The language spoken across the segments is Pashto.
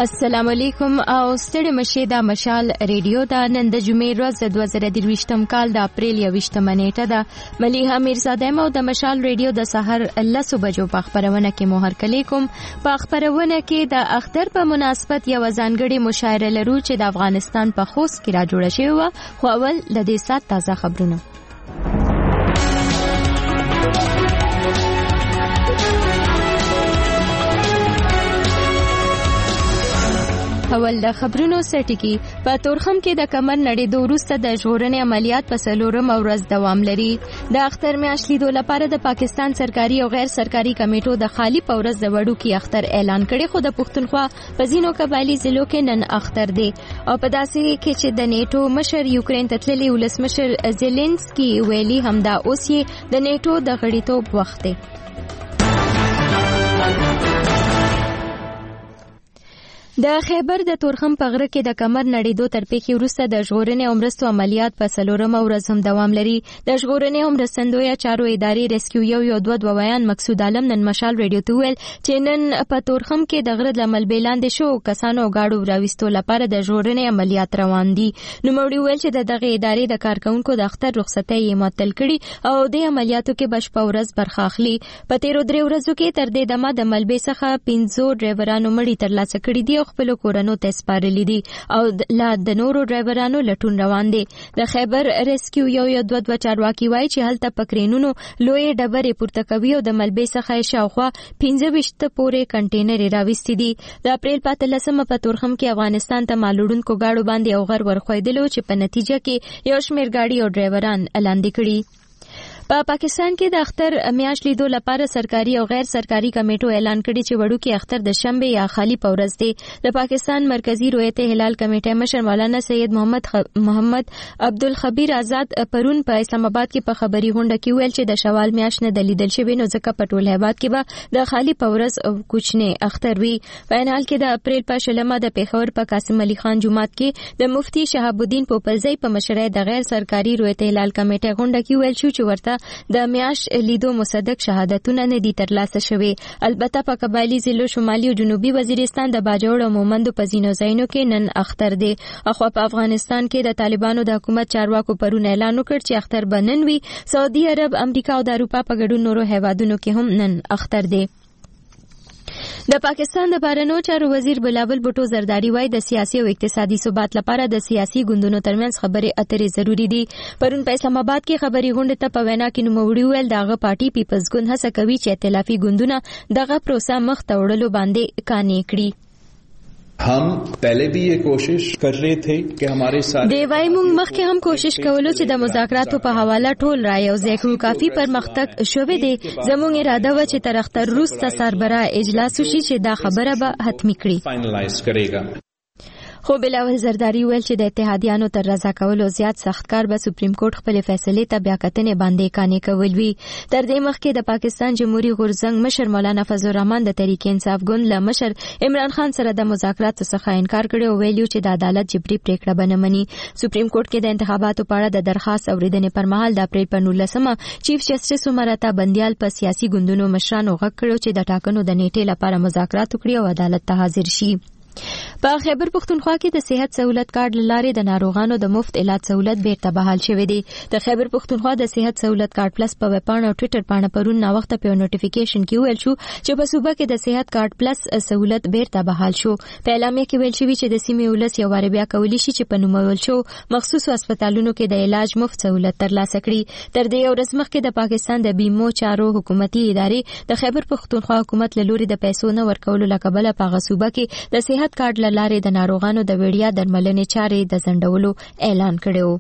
السلام علیکم او ستړي مشه دا مشال ریډیو دا نن د جمعې ورځ 2023 کال د اپریل 28 نیټه ده ملیحه میرزاده مو د مشال ریډیو د سحر 10 بجو په خبرونه کې مهر کلیکم په خبرونه کې د اختر په مناسبت یو ځانګړي مشاعره لرو چې د افغانستان په خوست کې را جوړه شوی و خو اول د دې سات تازه خبرونه اول د خبرونو سرټکی په تورخم کې د کمر نړیدو وروسته د ژغورنې عملیات په څلورم ورځ دوام لري د اختر میاشت لیدو لپاره د پاکستان سرکاري او غیر سرکاري کمیټو د خالی په ورځ د وړوکی اختر اعلان کړي خو د پښتونخوا په ځینو قبایلی ضلعو کې نن اختر دی او په داسې کې چې د نیټو مشر یوکرين ته تللی ولسمشر زيلنسکي ویلي همدا اوس یې د نیټو د غړیتوب وخت دی د خیبر د تورخم په غره کې د کمر نړیدو تر پیښې وروسته د ژغورنې او مرستو عملیات په څلورمه ورځ هم دوام لري د ژغورنې او مرستندویه چارو ادارې ریسکیو یو دوه ویان مقصود عالم نن مشال ریډیو ته ویل چې نن په تورخم کې د غره د ملبې لاندې شو کسانو گاډو راوستو لپاره د ژغورنې عملیات روان دي نو موږ ویل چې دغه ادارې د کارکونکو د اختر رخصتۍ یې معطل کړي او د عملیاتو کې بشپړ ورځ برخه اخلي په تیرو درې ورځو کې تر دې دمه د ملبې څخه 15 ډرایورانو مړي ترلاسه کړي دي خپل کورونو ته سپارلي دي او لا د نورو ډرایورانو لټون روان دي د خیبر ریسکیو یو دوه چارواکي وایي چې هلته پکرینونو لوی ډبرې پورته کوي او د ملبې څخه شاوخوا 15 پورې کنټینر راوستي دي د اپریل 15 په تورخم کې افغانستان ته مالوړونکو گاډو باندې او غر ورخویدلو چې په نتیجه کې یو شمېر گاډي او ډرایوران لاندې کړي په پاکستان کې د اختر میاشت لیدو لپاره سرکاري او غیر سرکاري کمیټو اعلان کړی چې وړوکی اختر د شنبه یا خالی په ورځ دی د پاکستان مرکزی رویت هلال کمیټه مشر مولانا سید محمد عبدالخبیر آزاد پرون په اسلام آباد کې په خبري غونډه کې ویل چې د شوال میاشت نه د لیدل شوی نو ځکه په ټول هیواد کې به د خالی په ورځ کوچنی اختر وي په حال کې د اپریل په شلمه د پیښور په قاسم علي خان جومات کې د مفتی شهاب الدین پوپلزی په مشرۍ د غیر سرکاري رویت هلال کمیټه غونډه کې ویل شو چې ورته د میاش لیدو مصدق شهادتونه نه دي ترلاسه شوي البته په قبایلی ضلعو شمالي او جنوبي وزیرستان د باجوړ او مومندو په ځینو ځایونو کې نن اختر دی اخو په افغانستان کې د طالبانو د حکومت چارواکو پرون اعلان وکړ چې اختر بنن وي سعودي عرب امریکا او د اروپا په ګډون نورو هیوادونو کې هم نن اختر دی د پاکستان د بهرنیو چارو وزیر بلاول بوټو زرداری وایي د سیاسي او اقتصادي ثبات لپاره د سیاسي ګوندونو ترمنځ خبرې اترې ضروری دي پرون په اسلام آباد کې خبري غونډه ته په وینا کې نوموړي ویل دغه پارټي پیپلز ګوند هڅه کوي چې ائتلافي ګوندونه دغه پروسه مخ ته وړلو باندې کانې کړي हम पहले भी ये कोशिश कर रहे थे कि हमारे साथ دیوای مونږ مخکې هم کوشش کولو چې د مذاکراتو په حواله ټول رائے او ځکه کافي پرمختګ شوه دی زموږ اراده و چې تر اختر وروسته سربراه اجلاس وشي چې دا خبره به حتمی کړي فائنلایز کړيږي خو بلاول زرداری ویل چې د اتحادیانو تر رضا کولو زیات سخت کار به سپریم کورټ خپل فیصله ته بیا کتنې باندې کانې کول وی تر دې مخکې د پاکستان جمهوریت غورځنګ مشر مولانا فضل الرحمن د تحریک انصاف ګوند له مشر عمران خان سره د مذاکراتو څخه انکار کړي او ویلي چې د عدالت جبري پریکړه بنه مني سپریم کورټ کې د انتخاباتو په اړه د درخواست اوریدنې پر مهال د اپریل په 19مه چیف جسټس عمرتا بندیال په سیاسي ګوندونو مشرانو غږ کړو چې د ټاکنو د نیټې لپاره مذاکرات وکړي او عدالت ته حاضر شي په خیبر پښتونخوا کې د صحت سہولت کارت لارې د ناروغانو د مفت علاج سہولت بیرته بحال شوې دي د خیبر پښتونخوا د صحت سہولت کارت پلس په ویب پاڼه او ټوئیټر پاڼه پرون نا وخت په نوټیفیکیشن کې ویل شو چې په صوبه کې د صحت کارت پلس سہولت بیرته بحال شو په اعلامیه کې ویل شوی چې د سیمې ولس یو واره بیا کولی شي چې په نومول شو مخصوصو هسپتالونو کې د علاج مفت سہولت ترلاسه کړي تر دې ورځ مخکې د پاکستان د بیمو چارو حکومتي ادارې د خیبر پښتونخوا حکومت له لوري د پیسو نه ورکولو لکبله په صوبه کې د صحت کارت لارې د ناروغانو د وړیا درملنې چارې د ځنډولو اعلان کړو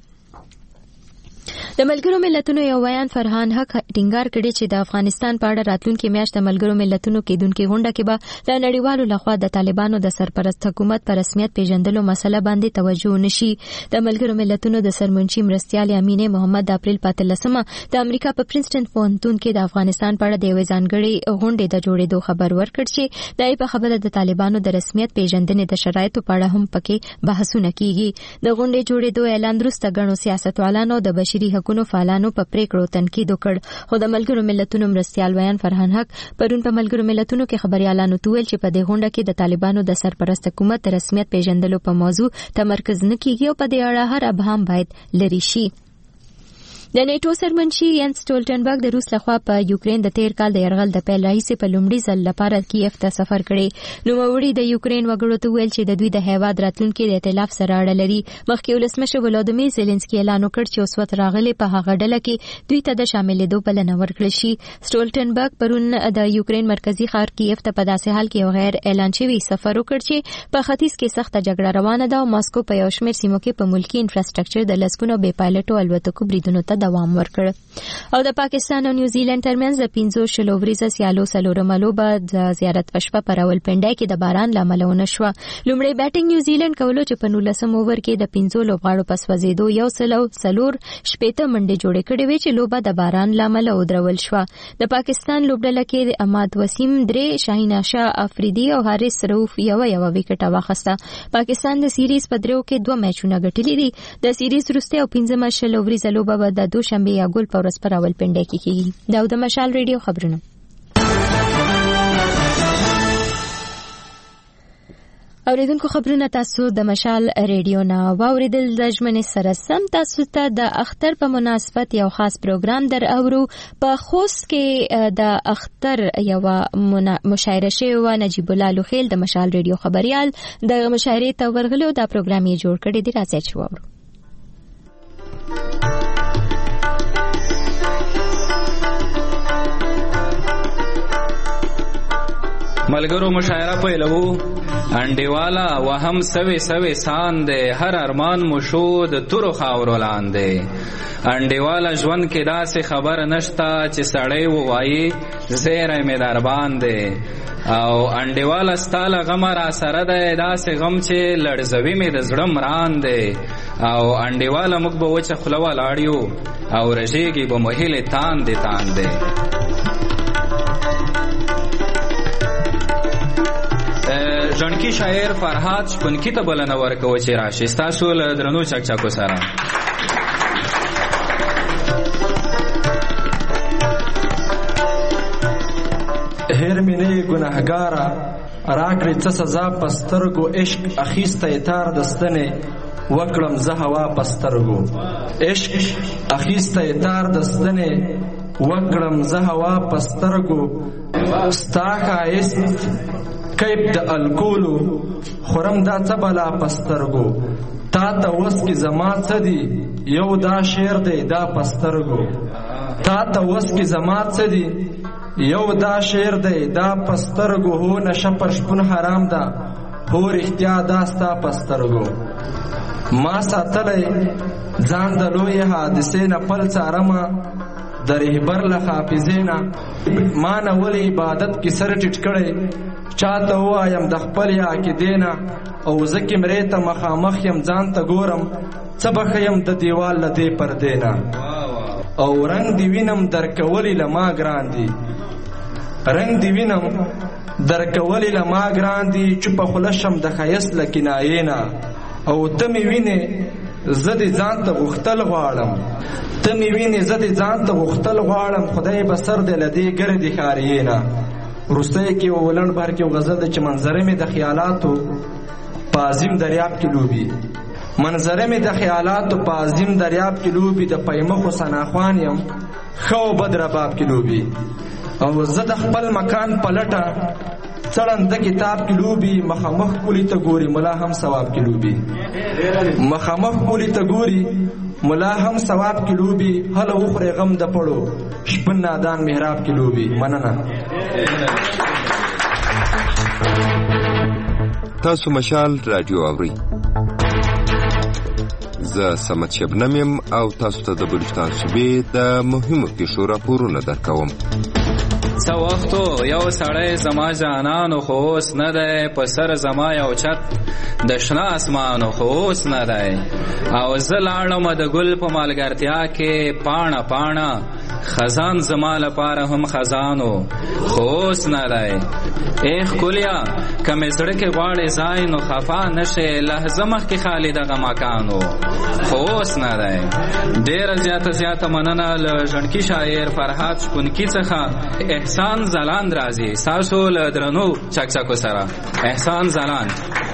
د ملګرو ملتونو یو ویان فرحان حق ټینګار کړي چې د افغانستان په اړه راتلونکي میاشت د ملګرو ملتونو کېدونکو غونډه کې به د نړیوالو لخوا د طالبانو د سرپرست حکومت پر رسمیت پیژندلو مسله باندې توجه نشي د ملګرو ملتونو د سرمنشي مرستيال امینه محمد د اپریل 15مه د امریکا په پرینسټن پوهنتون کې د افغانستان په اړه د یو ځانګړي غونډې د جوړېدو خبر ورکړ چې دای په خبره د طالبانو د رسمیت پیژندنې د شرایطو په اړه هم پکې بحثونه کیږي د غونډې جوړېدو اعلان وروسته غنو سیاستوالانو د بشري حقونو فعالانو په پریکړو تنقید وکړ. خو د ملګرو ملتونو مرستیال ویان فرهان حق پرون په ملګرو ملتونو کې خبريالانو ته ویل چې په دې غونډه کې د طالبانو د سرپرست حکومت رسمیت پیژندلو په موضوع تمرکز نه کیږي او په دې اړه هر ابهام باید لري شي. د نیټو سرمنشي ینس سټولټنبرګ د روس لخوا په یوکرين د تیر کال د يرغل د پیل راهیسې په لومړي ځل لپاره کیف ته سفر کړی. نوموړي د یوکرين وګړو ته ویل چې د دوی د هیواد راتلونکي د ائتلاف سره اړه لري. مخکې ولسمشر ولادیمیر زيلنسکي اعلان وکړ چې اوسوت راغلي په هغه ډله کې دوی ته د شاملېدو بلنه ورکړل شي. سټولټنبرګ پرون د یوکرين مرکزی ښار کیف ته په داسې حال کې یو غیر اعلان شوی سفر وکړ چې په ختیځ کې سخته جګړه روانه ده او ماسکو په یو شمېر سیمو کې په ملکی انفراستراکچر د لسګونو بې پایلټو الوتکو بریدونو ته دوام ورکړ. او د پاکستان او نیوزیلند ترمنځ د 15 ورځې سیالو څلورمه لوبه د زیارت پشپه پر راولپنډي کې د باران لامل ونه شو. لومړی بیټینګ نیوزیلند کولو چې په 19 اوور کې د 15 لوبغاړو پس وزیدو یو سلور شپېته منډې جوړې کړې وې چې لوبه د باران لامل ودرول شو. د پاکستان لوبډله کې احمد وسیم 3 شاهین شاه افریدي او حارث رؤف یو وکټ واخیسته. پاکستان د سیریز په درو کې 2 میچونه ګټلي دي. د سیریز وروسته او 15 ورځې لوبه به د دوشنبه یا ګل په ورځ پر راولپنډي کې کیږي. دا د مشال ریډیو خبرونه. اوریدونکو خبرونه تاسو د مشال ریډیو نه واوریدل. د ژمنې سره سم تاسو ته د اختر په مناسبت یو خاص پروګرام در اورو. په خوست کې د اختر یو مشاعره شوی نجیب الله لوخیل د مشال ریډیو خبريال د مشاعرې ته ورغلو. دا پروګرام یې جوړ کړی دی. راځي چې واورو. ملګرو مشاعره پیلو. انډیوالا وهم سوي سان دے هر ارمان مشو د تورو خاورو لاندې. انډیوالا ژوند کې داسې خبر نشتا چې سړی ووایي زیری مې دربان دی. او انډیوالا ستاله غم را سره دی داسې غم چې لړزوي مې د زړه مران دی. او انډیوالا موږ به وچه خوله ولاړ یو او رژېږي به مو هیلې تاندې. ژوندکی شاعر فرهاد شپونکي ته بلنه ورکوه چې راشي ستاسو له درنو چکچکو سره. هیر مې نه ګناهګاره راکړې څه سزا په سترګو عشق اخیستی تار د ستنې وکړم زه هوا په سترګو. عشق اخیستی تار د ستنې وکړم زه هوا په سترګو. ستا ښایست کیپ د الکولو خورم دا څه بلا پسترګو. تا ته وس کې زما څه دی یو دا شعر دی دا پسترګو. تا ته وس کې زما څه دی یو دا شعر دی دا پسترګو. هو نشه پر شپون حرام ده هو رښتیا دا ستا پسترګو. ما ساتلی ځان د لویې حادثې نه پل څارمه د رهبر له حافظې نه. ما نه ولې عبادت کې سر ټیټ کړی چاته وایم د خپل یا کې دینا. او زه کیمرې ته مخامخ یم ځان ته ګورم څه به ښیم د دیوال له دې پردې نه. او رنګ دی وینم درکولې له ما ګران دي. رنګ دی وینم درکولې له ما ګران دي. چوپه خوله شم د ښایست له کنایې نه. او ته مې وینې زه دې ځان ته غوښتل غواړم. ته مې وینې زه دې ځان ته غوښتل غواړم. خدای به سر دې له دې ګردې ښاریې نه. وروستی کې ولنډ بهر کې غزل ده چې منظره مې د خیالاتو په عظیم دریاب کې لوبي. منظره مې د خیالاتو په عظیم دریاب کې لوبي. د پیمخو ثناخوان یم ښه او بد رباب کې لوبي. او زه د خپل مکان په لټه څړنده کتاب کې لوبي. مخامخ کولی ته ګوري ملا هم ثواب کې لوبي. مخامخ کولی ته ګوري ملا هم ثواب کې لوبي. هله وخورې غم د پړو شپون نادان محراب کې لوبي. مننه. تاسو مشال رادیو اورئ. زه سمت شبنم یم او تاسو ته د بلوچستان صوبې د مهمو پیښو راپورونه درکوم. څه وختو یو سړی زما جانانو خو اوس نه دی. په سر زما یو چت د شنه اسمانو خو اوس نه دی. او زه لاړم د ګل په مالګرتیا کې پاڼه خزان زما لپاره هم خزانو خو اوس نه دی. ایخ کولیا کمی زړه کې غواړې ځای نو خفا نشې لحظه مخکې خالی دغه مکانو خو اوس نه دی. ډېره زیاته مننه له ژڼکي شاعر فرهاد شپونکي څخه احسان ځلاند راځي ستاسو له درنو چکچکو سره. احسان ځلاند.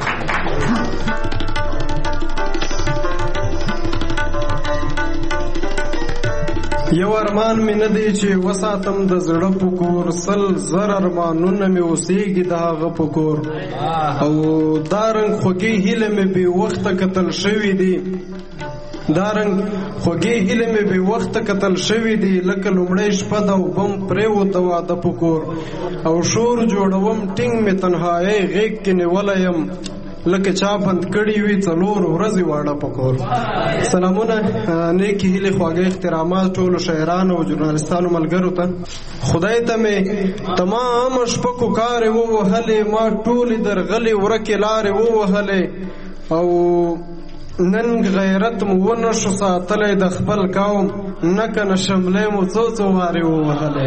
یو ارمان مې نه دی چې وساتم د زړه په کور، 100 ارمانونه مې اوسېږي د هغه په کور، او دارنګ خوږې هیله مې بې وخته کتل شوي دي، دارنګ خوږې هیله مې بې وخته کتل شوي دي، لکه لومړی شپه ده او بم پرېوت د واده په کور، او شور جوړوم ټینګ مې تنهایۍ غېږ کې نیولی یم، لکه چا بند کړي وي 4 ورځې واړه په کور. سلامونه، نیکې هیلې، خواږه احترامات ټولو شاعرانو او ژورنالستانو ملګرو ته. خدای ته مې تمام شپکو کارې ووهلې، ما ټولې درغلې ورکې لارې ووهلې، او نن غیرت مو ونه شو ساتلی د خپل قوم، نه کنه شملې مو څو وارې ووهلې.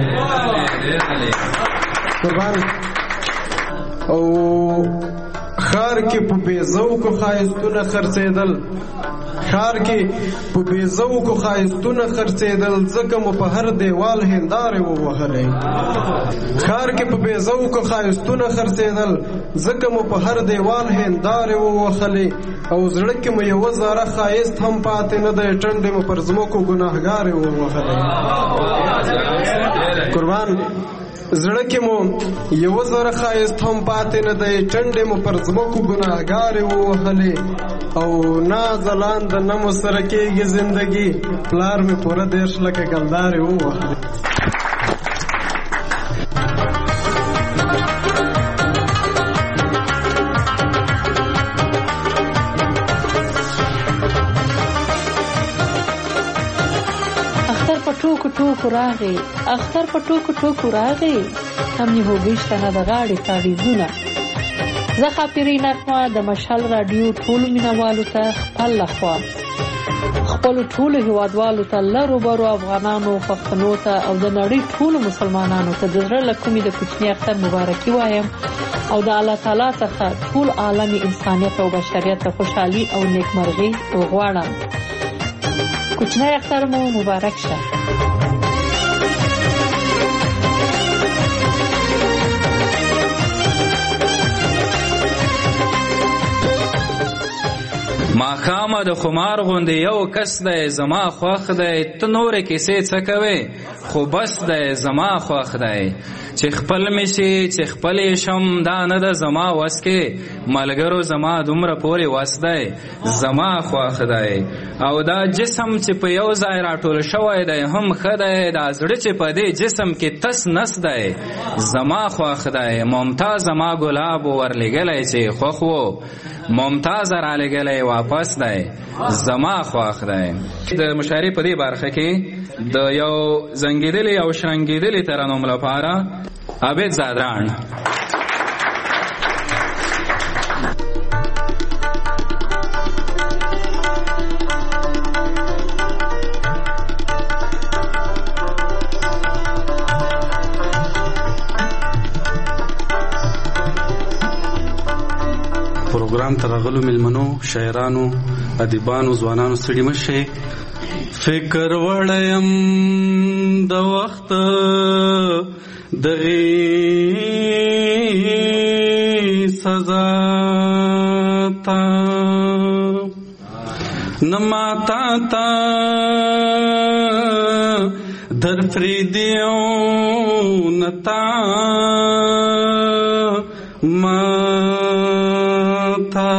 قربان. او خار کې په بیزوکو ښایستونه خرڅېدل، خار کې په بیزوکو ښایستونه خرڅېدل، ځکه مو په هر دیوال هندارې ووهلې. خار کې په بیزوکو ښایستونه خرڅېدل، ځکه مو په هر دیوال هندارې ووهلې، او زړه کې مو یوه ذره ښایست هم پاتې نه دی، ټنډې مو پر ځمکو ګناهګارې ووهلې. قربان. زړه کې مو یوه ذره ښایست هم پاتې نه دی، ټنډې مو پر ځمکو ګناهګارې ووهلې، او نه ځلانده نه مو سره کېږي زندګي، پلار مې پوره 10 لکه ګلدارې ووهلې. ټوکو راغی، اختر په ټوکو راغی، هم یې هوګشته نه د غاړې تاویزونه. زه خاپیري نغمه د مشال راډیو ټولو مینوالو ته خپل لخوا، خپلو ټولو هیوادوالو ته، لرو برو افغانانو، پښتنو ته، او د نړۍ ټولو مسلمانانو ته د زړه له کومې د کوچني اختر مبارکي وایم، او د الله تعالی څخه ټول عالم انسانیت او بشریت ته خوشحالي او نیکمرغي وغواړم. کوچنی اختر مو مبارک شه. ماښامه د خمار غوندې یو کس دی زما خوښ دی، ته نورې کیسې څه کوې خو بس دی زما خوښ دی، چې خپل مې شي چې خپل یې شم دا نه ده زما وس کې، ملګرو زما دومره پورې وس دی زما خوښ دی، او دا جسم چې په یو ځای راټول شوی دی هم ښه دی، دا زړه چې په دې جسم کې تس نس دی زما خوښ دی، ممتاز زما ګلاب ورلېږلی چې خوښ و ممتاز رالېږلی واپس دی زما خوښ دی. د مشاعرې په دې برخه کې د یو زنګېدلي او شرنګېدلي ترنم لپاره عابد زادران. پروګرام ته راغلو مېلمنو، شاعرانو، ادیبانو، ځوانانو، ستړي مه شئ. فکر وړیم د وخت دغې سزا ته، نه ماتا ته در فریدي او نه تا ماتا،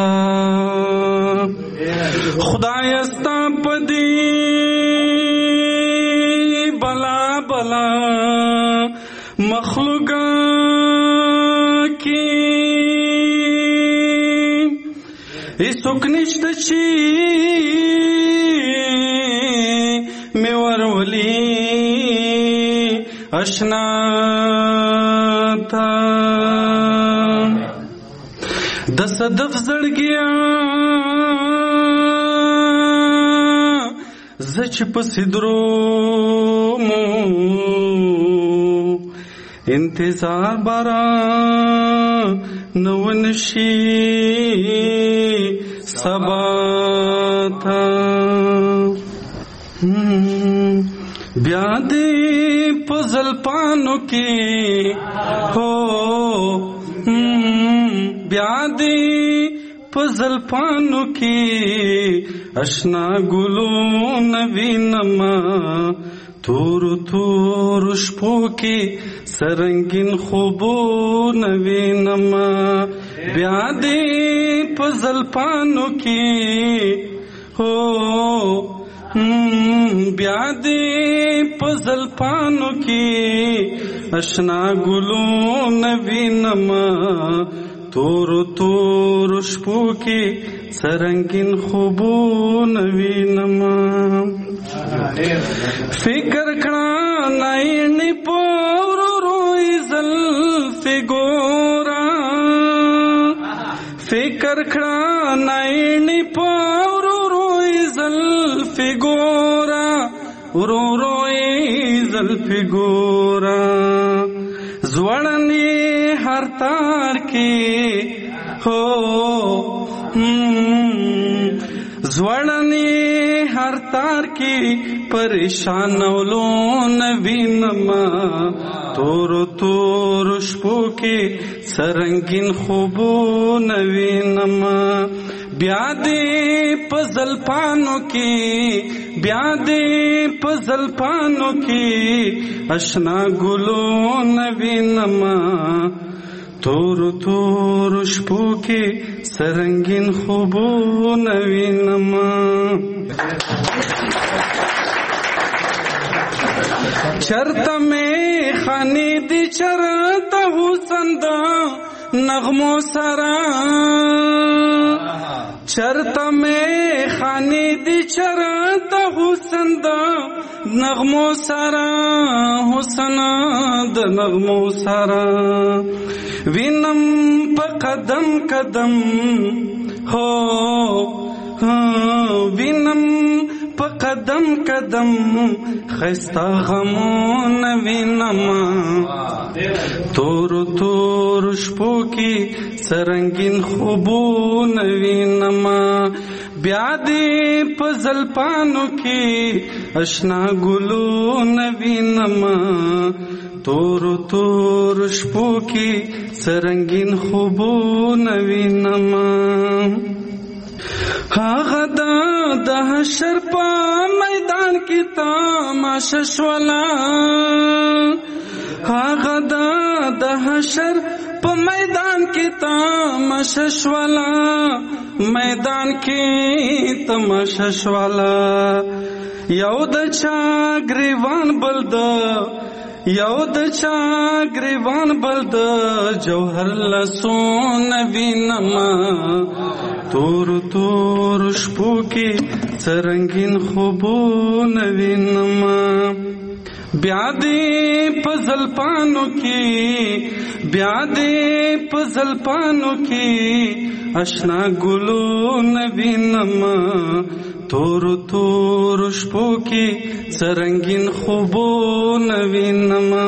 خدای ستا په دې بلا بلا مخلوقا کې هیڅوک نشته چې مې ورولي اشنا تا، د صدف زړګیا زه چې پسې درومو انتظار بارا نونشی سبا تا بیا دې پزل پانو کې هو بیا دې پزل پانو کې اشنا ګلو نوینما تور تور شپو کې سرنګین خوبو نوینما بیا دې پزل پانو کې هو بیا دې پزل پانو کې اشنا ګلو نوینما تور تور شپو کې سرنګین خوبو نوینما فکر کړه نایڼې پور روي زلفې ګورا فکر کړه نایڼې پور روي زلفې ګورا ورو روي زلفې ګورا زوړنې هر تار کې هو زوړنې هر تار کې پریشان ولو نوینما تور تور شپو کې سرنګین خوبو نوینما بیا دې پزل پانو کې بیا دې پزل پانو کې اشنا ګلو نوینما تور تور شپو کې سرنګین خوبو نوینما چرته مې خاني دي چرته حسن دا نغمو سرا چرته مې خاني دي چرته حسن دا نغمو سرا حسن د نغمو سرا وینم په قدم قدم هو وینم په قدم قدم خستا غمون وینما تور تور شپو کې سرنګین خوبون وینما بیا دې په زلپانو کې اشنا ګلو نوینما تور تور شپو کې سرنګین خوبون وینما هغه د حشر په میدان کې تماشا شولا هغه د حشر په میدان کې تماشا شولا میدان کې تماشا شولا یو د چا گریوان بلد یو د چا گریوان بلد جوهر لسون وینما تور تور شپو کې سرنګین خوبون وینما بیا دې په زلپانو کې بیا دې په زلپانو کې اشنا ګلو وینما تور تور شپو کې سرنګین خوبون وینما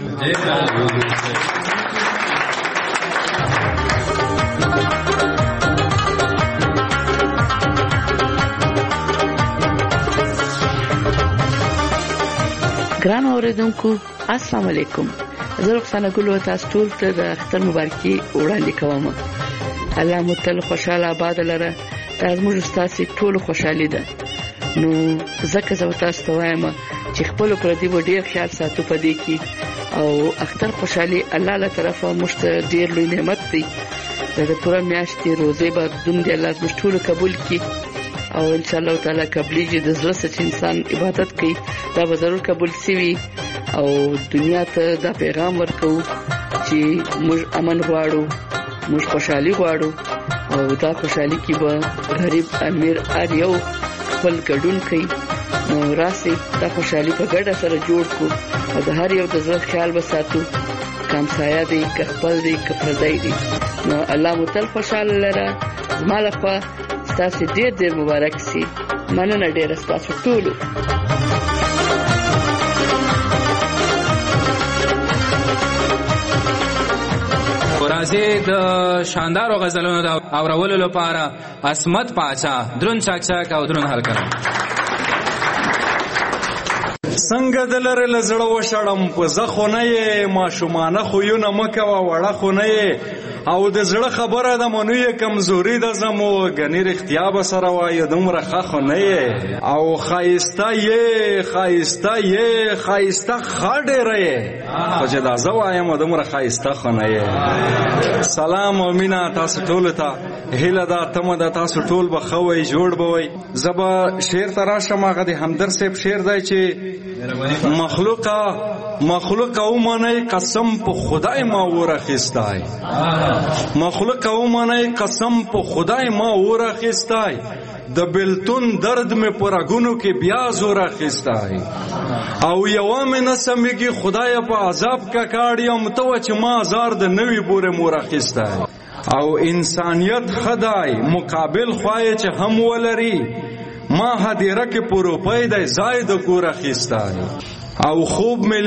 ګران اوریدونکو السلام علیکم. زه رخصانه ګل و تاسو ټول ته د اختر مبارکي وړاندې کوم. الله مو تل خوشاله آباد لره. دا زموږ ستاسو ټول خوشحالي ده. نو زکه زه تاسو ته وایم چې خپل پردي و ډیر خیال ساتو پدې کې او اختر خوشحالي الله له طرفه مشته ډیر لوی نعمت دی. دا پوره میاشتې روزه به دوم دی الله زموږ ټول قبول کړي او ان شاء الله تعالی قبليږي د زړه سره انسان عبادت کوي دا به ضرور قبول شي او دنیا ته دا پیغام ورکو چې موږ امن غواړو موږ خوشحالي غواړو او دا خوشحالي کې به غریب امیر هر یو خپل ګډون کوي نو راسي دا خوشحالي په ګډه سره جوړ کو او د هر یو د زړه خیال وساتو کم سایه دی که خپل دی که پردی دی نو الله مو تل خوشحاله لره زما لخوا ستاسو ډېر ډېر مبارک سي مننه ډېره ستاسو ټولو مزید شاندارو غزلونو د اورولو لپاره عصمت پاچا درون چاکچاک او درون هلکه څنګه دلر لزړه وشړم په زخونه یې ماشومانه خویونه مکوه وړه خونه یې او د زړه خبره د منو یې کمزوري د زمو ګنې رښتیا به سره وایه دومره ښه خو نه یې او ښایسته یې ښایسته ښه ډېره یې خو چې دا زه وایم دومره ښایسته خو نه یې سلام او مینه تاسو ټولو ته هیله ده تمه ده تاسو ټول به ښه وئ جوړ به وئ زه به شعر ته راشم هغه د همدرد صاحب شعر دی چې مخلوقه ومنئ قسم په خدای ما ورخیستی مخلوقه ومنئ قسم په خدای ما ورخیستی د بلتون درد می پرګونو کې بیا زور اخیستی او یوه مې نه سمیږي خدای په عذاب ککاړ یم ته وه چې ما ازار د نوي بورې مور اخیستی او انسانیت خدای مقابل خوایه چې هم ولري ما هدیره کې په روپۍ دی ځای د کور اخیستی او خوب مې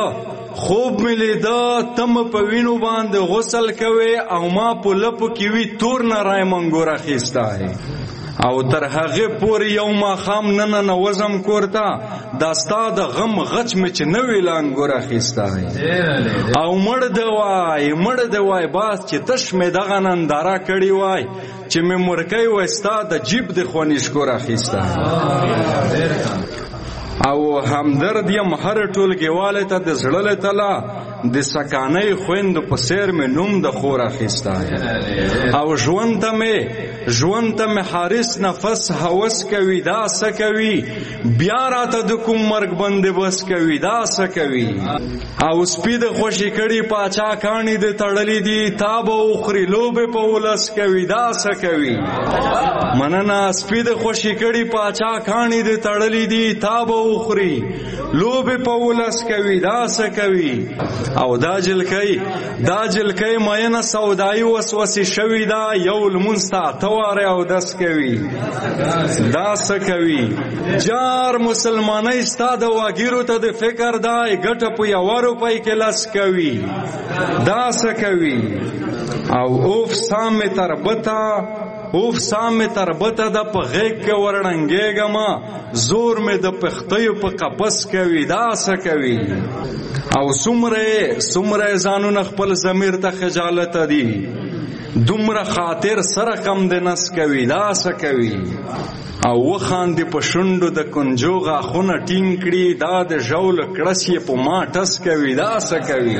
لیده تم په وینو باندې غسل کوي او ما په لپو کې وي تور نری منګور اخیستی او تر هغه پورې یو ماښام ننه وزم کورته دا ستا د غم غچ مې چې نوی لانګور اخیستی او مړ د وای باز چې تش مې دغه ننداره کړې وای چې مې مرکۍ وای ستا د جیب د خوانیشکور اخیستی او همدرد یم هر ټولګیواله ته د زړه له تله د سکانۍ خویندو په څېر مې نوم د خور اخیستی او ژوند ته مې حارس نفس هوس کوي دا څه کوي بیا راته د کوم مرګ بندوبس کوي دا څه کوي او سپي د خوشي کړي پاچا کاڼي د تړلي دي تا به وخوري لوبې په ولس کوي دا څه کوي مننه سپي د خوشي کړي پاچا کاڼي د تړلي دي تا به وخوري لوبې په ولس کوي دا څه کوي او دا جلکۍ مینه سودایي وسوسې شوي دا یو لمونځ ته اته واره اودس کوي دا څه کوي جار مسلمانۍ ستا د واګیرو ته د فکر دی ګټه په یوه روپۍ کې لس کوي دا څه کوي او اوف سام تربته د په غیږ کې ورړنګېږمه زور مې د پښتیو په قفس کوي دا څه کوي او څومره ځانونه خپل ضمیر ته خجالت دي دومره خاطر سره کم د نس کوي دا څه کوي او وخاندې په شونډو د کنجو غاښونه ټینګ کړي دا د ژول کړس یې په ما ټس کوي دا څه کوي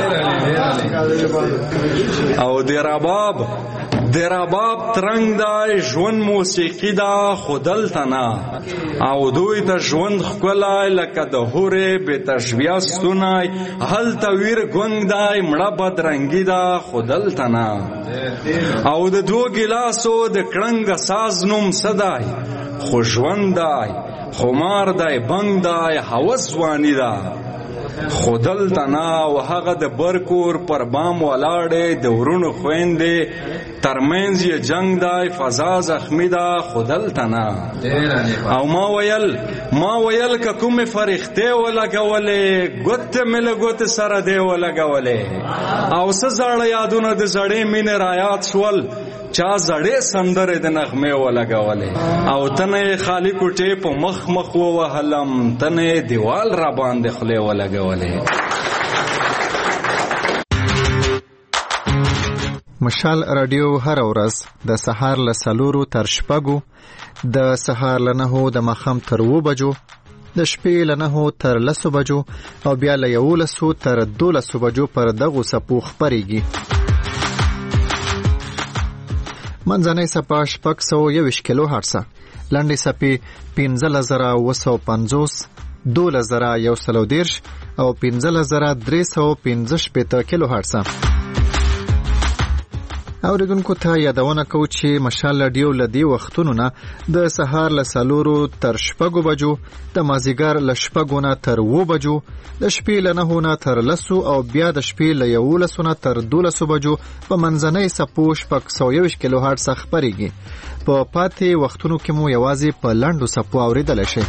او د رباب ترنګ دی ژوند موسیقي ده خو دلته نه او دوی ته ژوند ښکلی لکه د هورې بې تشبیه ستونی هلته ویر ګونګ دی مړه بدرنګي ده خو دلته نه او د دوو ګیلاسو د کړنګه ساز نوم څه دی خو ژوند دی خمار دی بنګ دی هوس ځواني ده خو دلته نه او هغه د برکور پر بام ولاړې د ورونو خویندې ترمنځ یې جنگ دی فضا زخمی ده خو دلته نه او ما ویل که کومې فرښتې ولګولې ګوتې مې له ګوتې سره دی ولګولې او څه زاړه یادونه د زړې مینې رایاد شول چا زړې سندرې د نغمې ولګولې او تنه یې خالی کوټې په مخ ووهلم تنه یې دیوال را باندې خولې ولګولې مشال رادیو هر ورځ د سهار له 4 تر 6 د سهار له 9 د ماښام تر 2 بجو د شپې له 9 تر 10 بجو او بیا له 11 تر 12 بجو پر دغه سپو خبريږي منځنۍ سپه 621 کیلو هرتز لنډې سپې 15950 12110 او 15315 کیلو هرتز اوریدونکو ته یادونه کوم چې مشال رادیو لدی وختونو نه د سهار له 4 تر 6 بجو د مازیګر له 6 نه تر 2 بجو د شپې له 9 نه تر 10 او بیا د شپې له 11 نه تر 12 بجو په منځنۍ سپو 621 کیلو هرتز خبريږي په پاتې وختونو کې مو یوازې په لاندو سپو اوریدل شي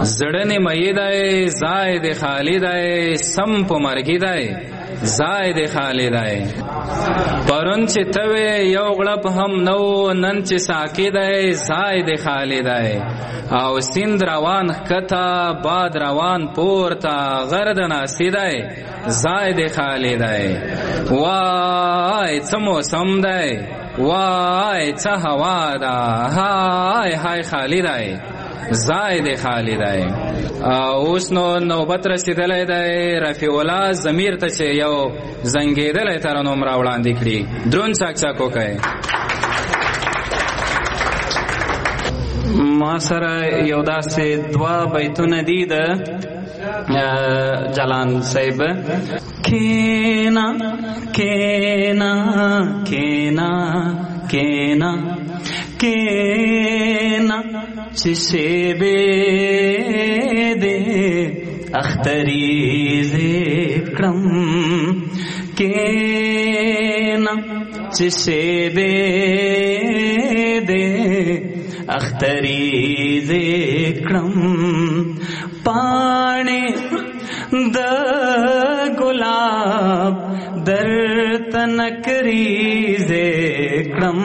زړه مې دی ځای د خالی دی سم په مرګي دی ځای د خالی دی پرون چې ته یو غړپ هم نو نن چې ساقي دی ځای د خالی دی او سیند روان ښکته باد روان پورته غرد ناستی دی ځای د خالی دی وای څه موسم دی وای څه هوا ده های های خالی دی ځای د خالی دی. اوس نو نوبت رسیدلی دی رفیع الله ضمیر ته چې یو زنګېدلی ترنم را وړاندې کړي. درون چاک چاک وکړئ. ما سره یو داسې دوه بیتونه دي د جلان صاحب. کینا کینا کینا کینا کینا چې شیبې دې اختری ذکرم کینا چې شیبې دې اختری ذکرم پانے د گلاب در تنکری ذکرم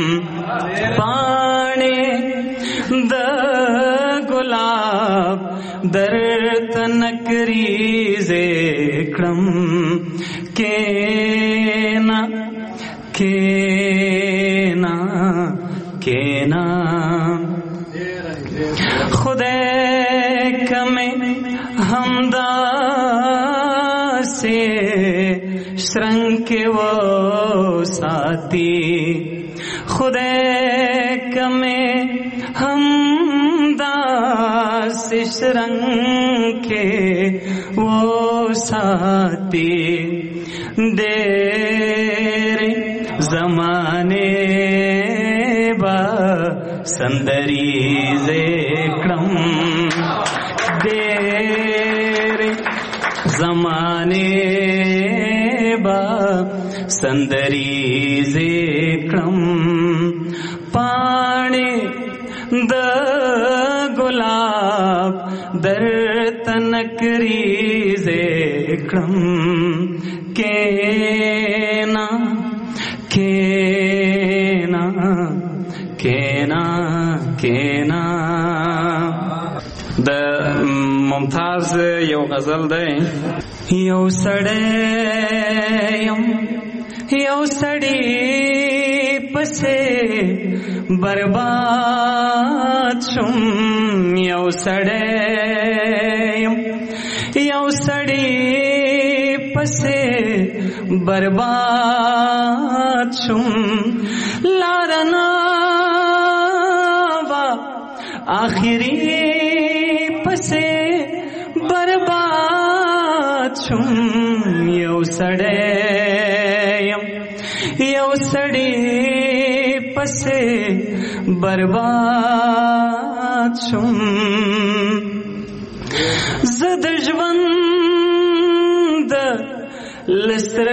پانے د گلاب در تنکری ذکرم کینا کینا کینا خدے کمیں ہمدا سے شرنگ کے وہ ساتھی خدے کمیں ہمدا سے شرنگ کے وہ ساتھی دیر زمانے با سندری ذکرم دیر زمانے با سندری ذکرم پانے د گلاب در تنکری ذکرم کینا کینا کینا کینا. د ممتاز یو غزل دی. یو سړی یو سړی پسې برباد شم یو سړی یو سړی پسې برباد شم لارنا وا آخری پسې برباد شم یو سړی یو سړی پسې برباد شم زه د ژوند لستر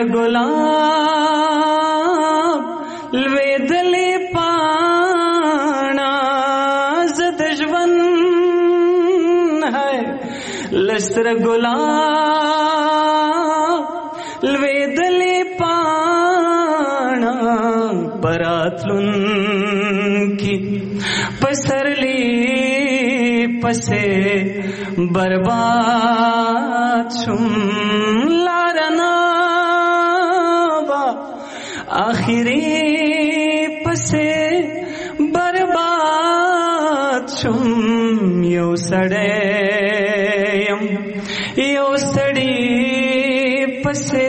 ګلاب لوېدلې پاڼه زه د ژوند لستر ګلاب لوېدلې پاڼه براتلون کی پسرلی پسې برباد شم لارنا با آخری پسې برباد شم یو سړی یو سړی پسې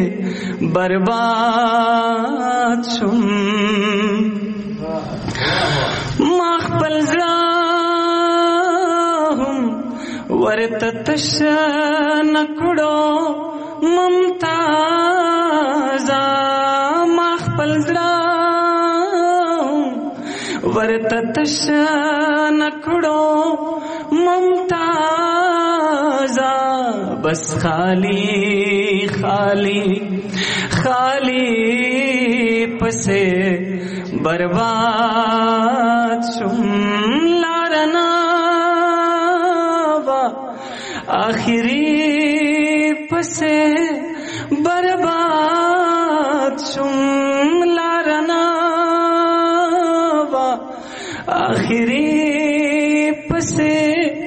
برباد شم ما خپل زړه هم ورته تش نکړو ممتازه ما خپل زړه ورته تش نکړو ممتازه بس خالی خالی خالی پسې برباد شم لارنا آخری پسې برباد شم لارنا وا آخری پسې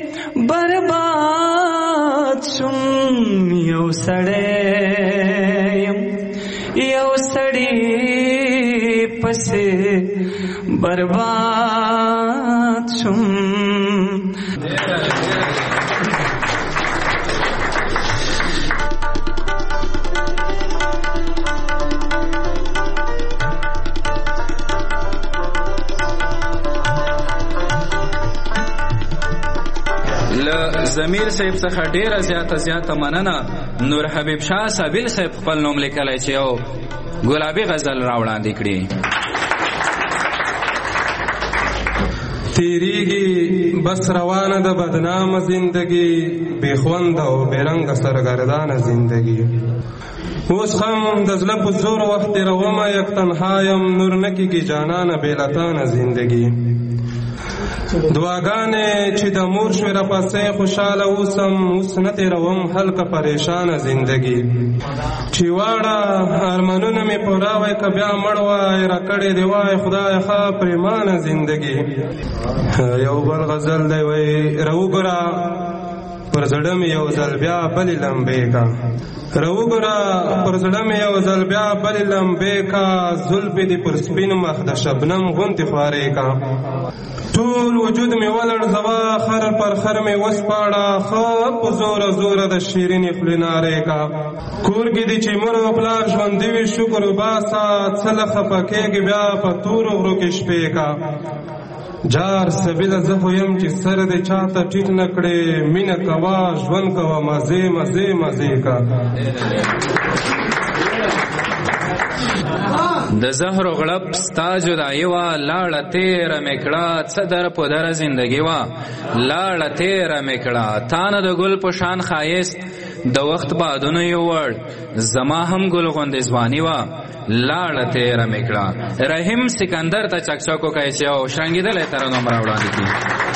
برباد شم یو سړی پسې برباد شم. زمیر صاحب څخه ډیره زیاته مننه. نور حبیب شاه سابیل صاحب خپل نوم لیکلی چې یو ګلابي غزل راوړاندې کړي. تیریږي بس روانه د بدنامه زندگی، بې خونده او بې رنګه سرګردانه زندگی. اوس هم د زړه په زور وخت تېرومه، یک تنها یم نور نه کېږي جانانه بې لتانه زندگی. دعاګانې چې د مور شوې راپسې خوشحاله اوسم، اوس نه تېروم هلکه پریشانه زندگی. چې واړه ارمانونه مې پوره وای که بیا مړ وای، راکړې دې وای خدای ښه پرېمانه زندگی. یو بل غزل دی وای راوګوره پر زړه مې یو ځل بیا بلې لمبې کا، راوګوره پر زړه مې یو ځل بیا بلې لمبې کا، زلفې دې پر سپین مخ د شبنم غوندې خوارې کا. ټول وجود مې ولړزوه، خر پر خر مې وسپاړه، ښه په زوره زوره د شیرینې خولې نارې کا. کور کې دې چې مور او پلار ژوندي وي شکر وباسه، څه له خفه کېږي بیا په تورو غرو کې شپې کا. جار سبیله زه خو یم چې سر دې چاته ټیټ نه کړې، مینه کوه ژوند کوه مزې مزې مزې کا. د زهر و غړپ ستا جدایي وه، لاړه تېره مې کړه څه در په دره زندګي وه، لاړه تېره مې کړه تا نه د ګل په شان ښایست، د وخت بادونو یوړ زما هم ګل غوندې ځواني وه، لاړه تېره مې کړه. رحیم سکندر ته چکچک وکړئ چې یو شرنګېدلی ترنم راوړاندې کړي.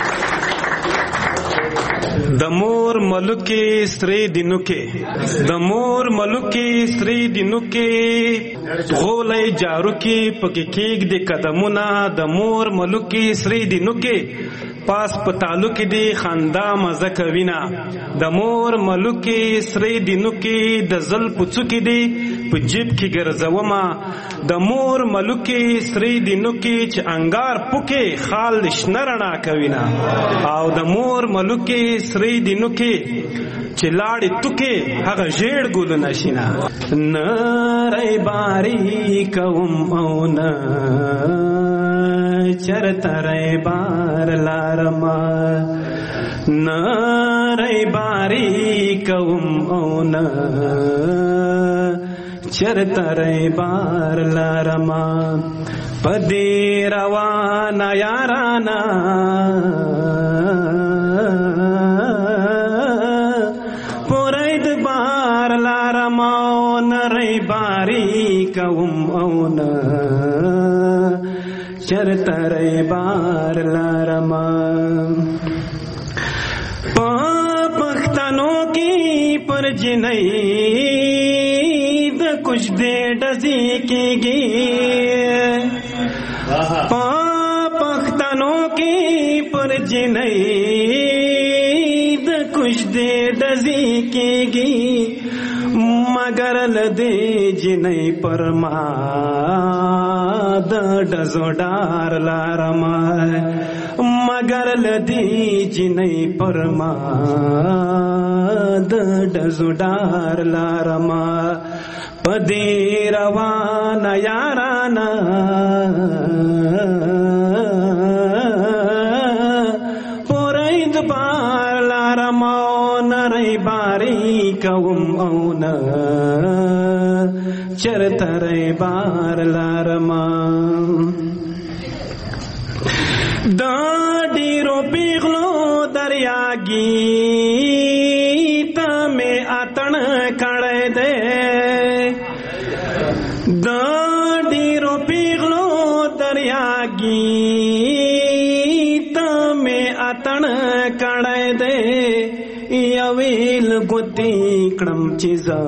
د مور ملکې سرې دینوکې، د مور ملکې سرې دینوکې، غولې جارو کې پکې کېږدي قدمونه، د مور ملکې سرې دینوکې، پاس په تعلق کې دی خندا مزه کوینه، د مور ملکې سرې دینوکې، د زل پڅو کې دی په جیب کې ګرځومه، د مور ملکې سرې دینوکې چې انګار پوکې خال شنه رڼا کوینه، او د مور ملکې سرې دینوکې چې لاړې توکې هغه ژیړ ګلونه شینه. نری باری کوم او نه چرته ری بار لارما، نری باری کوم او نه چرته ری بار لارما، پدې روانه یارانا پورید بار لارما، نری باری کوم او نه چرته ری بار لارما. پښتنو کې پر جنۍ د کچھ دې ډزې کېږي، پښتنو کې پر جنۍ د کچھ دې ډزې کېږي، مگر لدې جنۍ پر ما د ډزو ډار لارما، مگر لدې جنۍ پر ما د ډزو ډار لارما، پدې روانه یارانا پورید بار لارما، نری باری کوم او نه چرته ری بار لارما. دا ډیرو پیغلو دریاګي ته مې اتڼ کړی دی، دا ډیرو پیغلو دریاګي ته مې اتڼ کړی دی، یو یاویل ګوتی کړم چې زه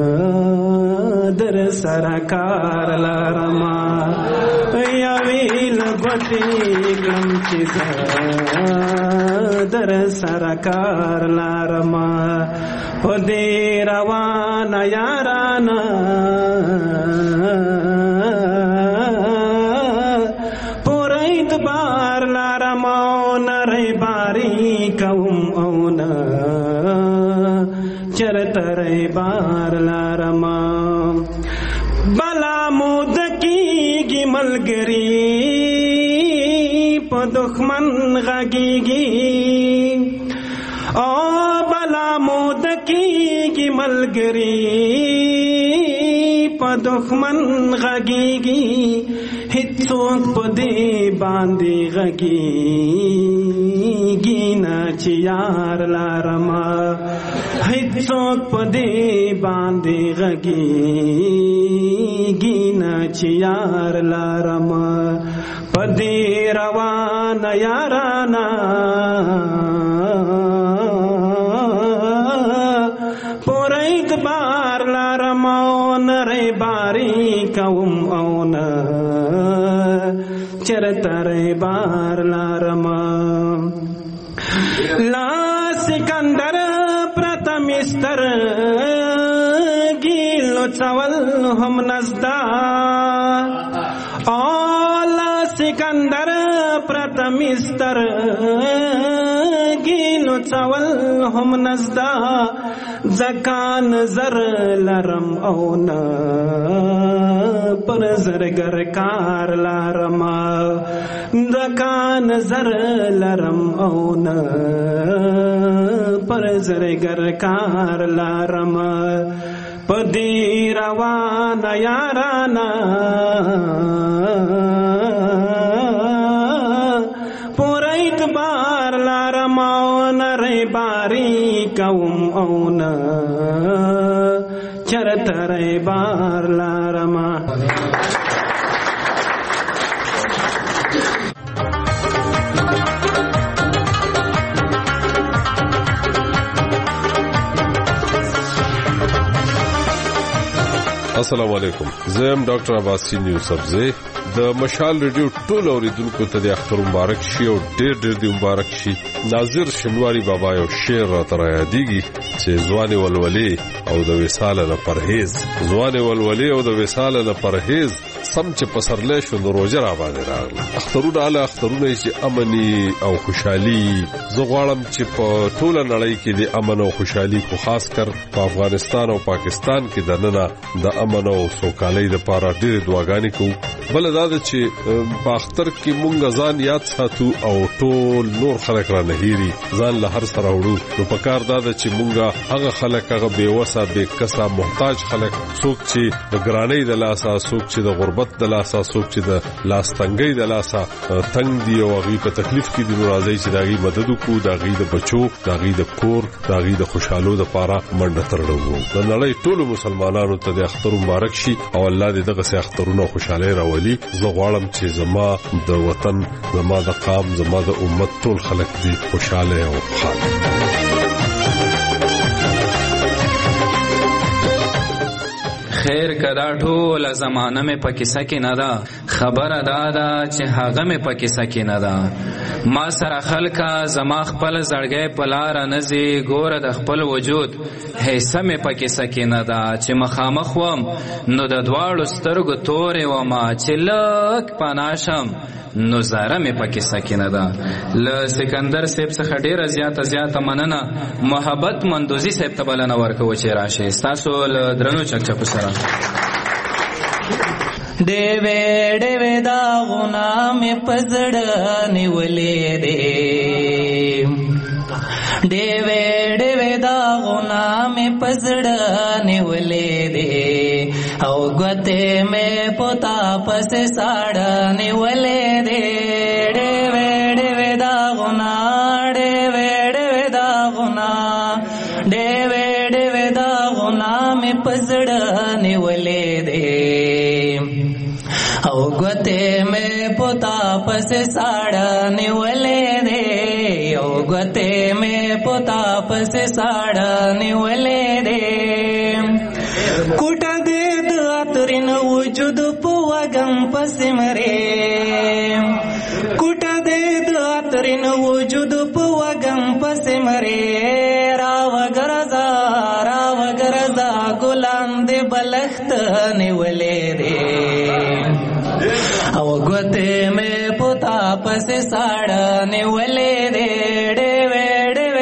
در سره کار لرما یاویل ګوتی کړم چې زه در سره کار لرما په دې روانه یارانا پورید بار لرما نری باری کوم او نه چرته ری بار لرما بلا مود کیږي ملګری په دښمن غږیږي او بلا مود کیږي ملګری په دښمن غږیږي هیڅوک په دې باندې غږیږي نه چې یار لرما هیڅوک په دې باندې غږیږي نه چې یار لرما په دې روانه یارانا پورید بار لرما نری باری کوم او نه چرته ری بار لرما لا سکندر پرتمستر گیلو چول هم نزدا لا سکندر پرتمستر گیلو چول هم نزدا زکان زر لرم او نا پر زرگر کار لرما زکان زر لرم او نا پر زرگر کار لرما پدی روان یارانا پورید بار لرما نری باری کوم او نه چرته ری بار لرما السلام علیکم زم ډاکټر عباسین یوسفزی د مشال ریډیو ټول اوریدونکو ته د اختر مبارک شي او ډېر دی مبارک شي ناظر شنواری بابا یو شعر را تر یادېږي چې ځواني ولولي او د وصال نه پرهیز ځواني ولولي او د وصال نه پرهیز سم چې پسرلې شو نو روزه را باندې راغله اخترونه اعلی اخترونه چې امني او خوشحالي زه غواړم چې په ټوله نړۍ کې د امن او خوشحالي خو خاص کر په افغانستان او پاکستان کې د نن د امن او سوکالۍ لپاره ډېر دعاګانې کوو بل دا چې په اختر کې مونږ ځان یاد ساتو او ټول نور خلک را نه هېري ځان له هر سره وړو نو په کار دا چې مونږ هغه خلک هغه بېوسه بېکسه محتاج خلک څوک چې د ګرانۍ د لاسه څوک چې د غربت د لاسه څوک چې د لاستنګۍ د لاسه تنگ دی او هغوی په تکلیف کې دي نو راځئ چې د هغوی مدد وکړو د هغوی د بچو د هغوی د کور د هغوی د خوشحالو دپاره منډه ترړه وکړو د نړۍ ټولو مسلمانانو ته د اختر مبارک شي او الله دې دغسې اخترونه او خوشحالۍ راولي زه غواړم چې زما د وطن زما د قام زما د امت ټول خلک دي خوشحاله او خوشحاله خیر کدا ټول زمانه مې په کیسه کې نه ده خبره دا چې هغه مې په کیسه کې نه ده ما سره خلکا زما خپل زړګی په لاره نه ځي ګوره د خپل وجود حصه مې په کیسه کې نه ده چې مخامخ وم نو د دواړو سترګو تورې ومه چې لږ پناه شم نو زاره مې په کیسه کې نه ده له سکندر صاحب څخه ډېره زیاته مننه محبت مندوزي صاحب ته بلنه ورکوو چې راشئ ستاسو له درنو چکچکو سره ډېوې داغونه مې په زړه نیولې دي ډېوې داغونه مې په زړه نیولې دي او ګوتې مې په تا پسې ساړه نیولې دي ډېوې داغونه ډېوې داغونه ډېوې داغونه مې په زړه نیولې دي او ګوتې مې په تا پسې ساړه نیولې دي او ګوتې مې پتا پس ساړه نیولې دې کوټه دې د اترین وجود په وګم پس مرې کوټه دې د اترین وجود په وګم پس مرې راوګرزا ګلان دې بلخت نیولې دې او ګوتې مې پتا پس ساړه نیولې دې ډېوې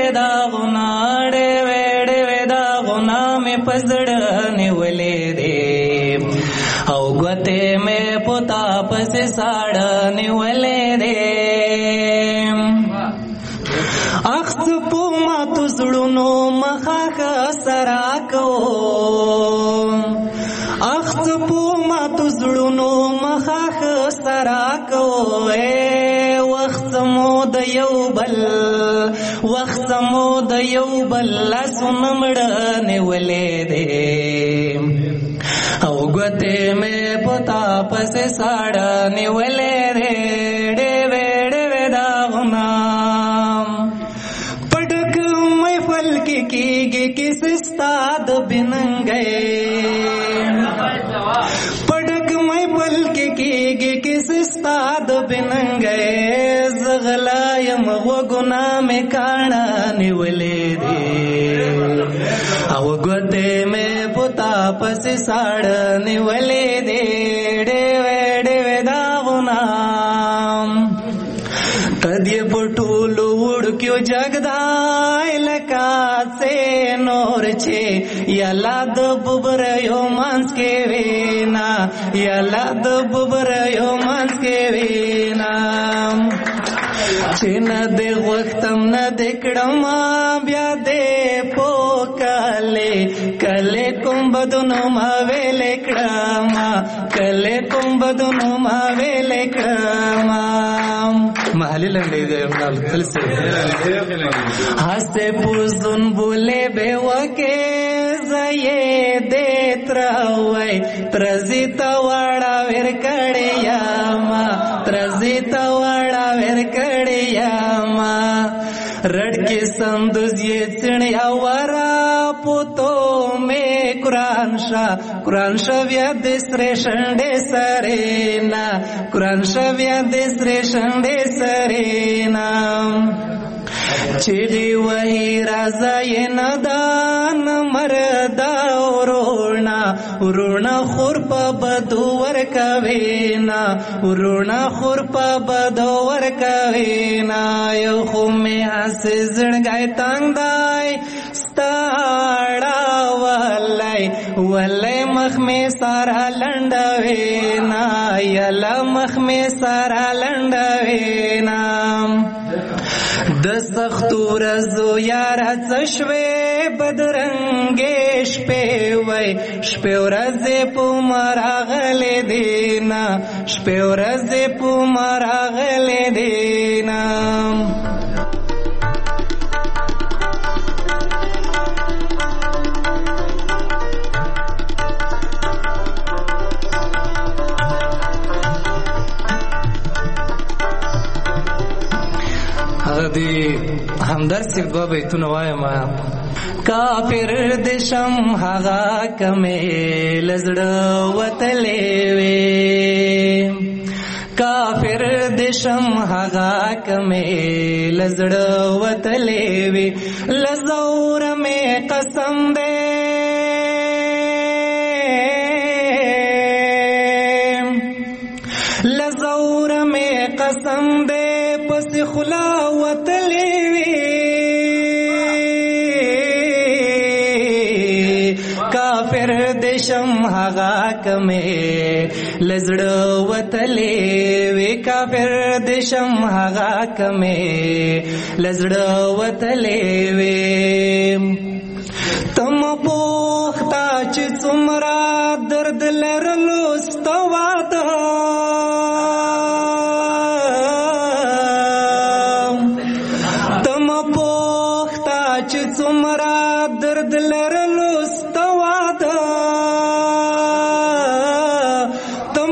داغونه مې پزړه نیولې دې او ګوتې مې پتا پس ساړه نیولې دې اخ په ماتو زړونو مخاخ سرا کو اخ په ماتو زړونو مخاخ سرا کو وخت مو د یو بل لاسونه مړه نیولې دې او ګوتې مې پتا پس ساړه نیولې دې ډېوې داغونه پډک محفل کې کېږي کس استاد بننګې پډک محفل کې کېږي کس استاد بننګې زغلایم وګنا مې کاڼه نیولې دې او ګوتې مې پتا پس ساړه نیولې دې ډېوې داغونه کدی پټولو وړکیو جګدای لکا سے نور چه یلا د ببريو مانس کې وینا یلا د ببريو مانس کې وینا چې نه د وختم نه دکړم بیا دې پوکاله کله کوم بدنو ما ویل کړم کله کوم بدنو ما ویل کړم محلی لنډې دې خپل فلسفه هسته پوزون بوله به وکه زې دې تراوي ترزیتا واړه ور کړیا ما ترزیتا واړه ور کړیا ما رډ کې سندوزې چڼیا ورا پوتو مې قرآن شاه بیا د سره شنډې سرینا قرآن شاه بیا د سره شنډې سرینا چیغي وحی رازای ندان مردا ورونا خور پا بدو ورکوینا ورونا خور پا بدو ورکوینا یو خومی حسی زنگای تانگ دای ستاڑا ولی مخمی سارا لندوینا یلا مخمی سارا لندوینا د سختو ورځو یاره څه شوې بدرنګې شپې وای شپې ورځې په ما راغلې دینا شپې ورځې په ما راغلې دینا دی همدر صرف دو بیتونه وایم کافر دشم هغه کمې لزړه وتلې وې کافر دشم هغه کمې لزړه وتلې وې لزور مې قسم دې لزور مې قسم دې پس خلا وتلې وې کافر دشم هغه کمې لزړه وتلې وې کافر دشم هغه کمې لزړه وتلې وې تم پوښتا چې څومره درد لرلو ستواده درد لرلو ستواده تم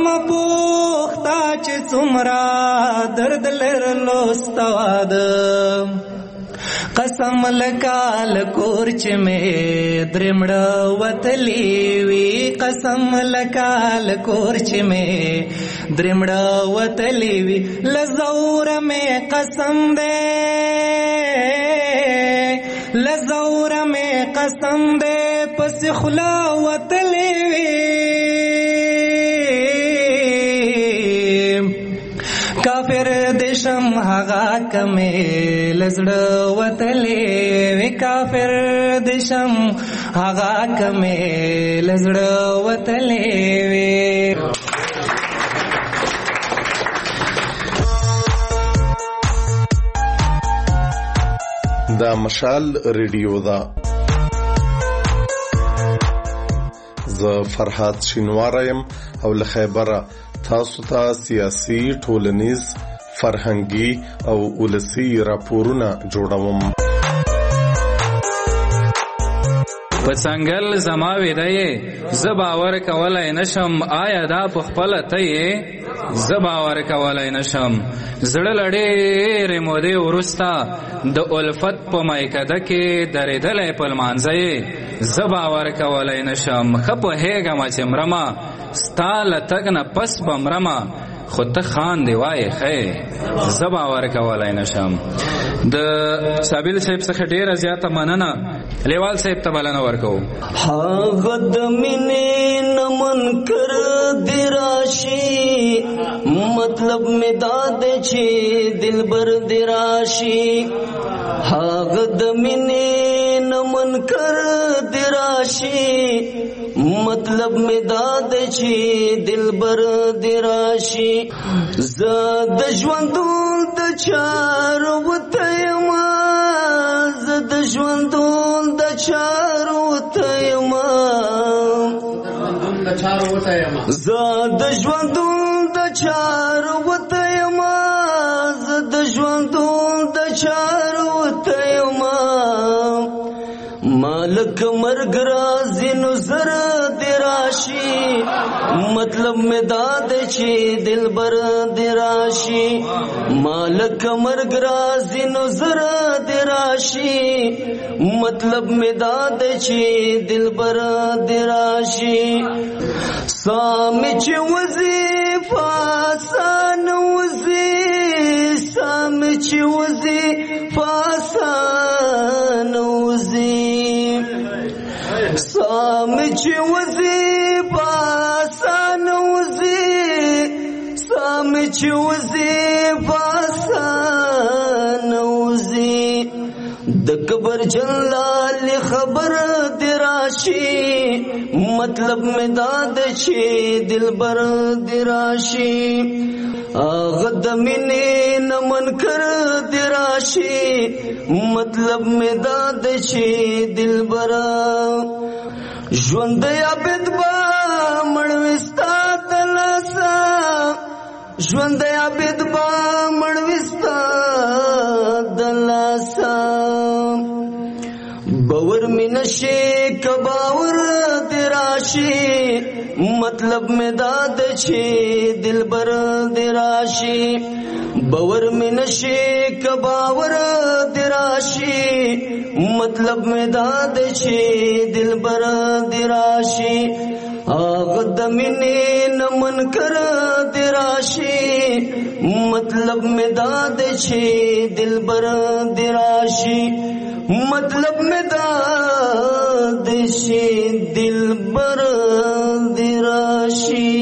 پوښتا چې څومره درد لرلو ستواده قسم لکال کور چې مې درمړه وتلی وی قسم لکال کور چې مې درمړه وتلی وی لزور مې قسم دې لزور مې قسم دې پس خلا وتلی وی کافر دشم هغه کمه لزړه وتلې وی کافر دشم هغه کمه لزړه وتلې وی دا مشال ریډیو دا زه فرحات شینوارم او له خیبره تاسو ته سیاسي ټولنیز فرهنګي او ولسی راپورونه جوړوم په څنګل زما ویدای ز باور کولای نشم آیا دا په خپل ته ز باور کولای نشم زړه لړې رموده ورستا د الفت په مایکده کې درېدلې په مانځي ز باور کولای نشم خپ هېګم چې مرما ستاله تک نه پس بمرما خود ته خان دی وای خې ز باور کولای نشم د سابیل صاحب څخه ډیره زیاته مننه لیوال صاحب ته بلنه ورکو هغه د مینې نمن کر دی راشي مطلب می داد چې دلبر دی راشي هغه د مینې نمن کر دی راشي مطلب می داد چې دلبر دی راشي زه د ژوندون د چارو وته یم زه د ژوندون د چارو وته یم زه د ژوندون د چارو وته یم زه د ژوندون د چارو وته یم مالک مرګ راځي نو زر دی راشي مطلب می داد چې دلبر دی راشي مالک مرګ راځي نو زر دی راشي مطلب می داد چې دلبر دی راشي سام چې وظیفه سان وزي سام چې وظیفه سان وزي سام چې وظیفه سان وزي سام چې وظیفه سان وزي د قبر جلال خبر دی راشي مطلب می داد چې دلبر دی راشي آغا د مینې نمن کر دی راشي مطلب می داد چې دلبر ژوند عبد با مړوستا دلاسا ژوند عبد با مړوستا دلاسا باور می نشي کباور دی راشي مطلب می داد چې دلبر دی راشي باور می نشي کباور دی راشي مطلب می داد چې دلبر دی راشي آغا د مینې نمن کر دی راشي مطلب می داد چې دلبر دی راشي مطلب می داد چې دلبر دی راشي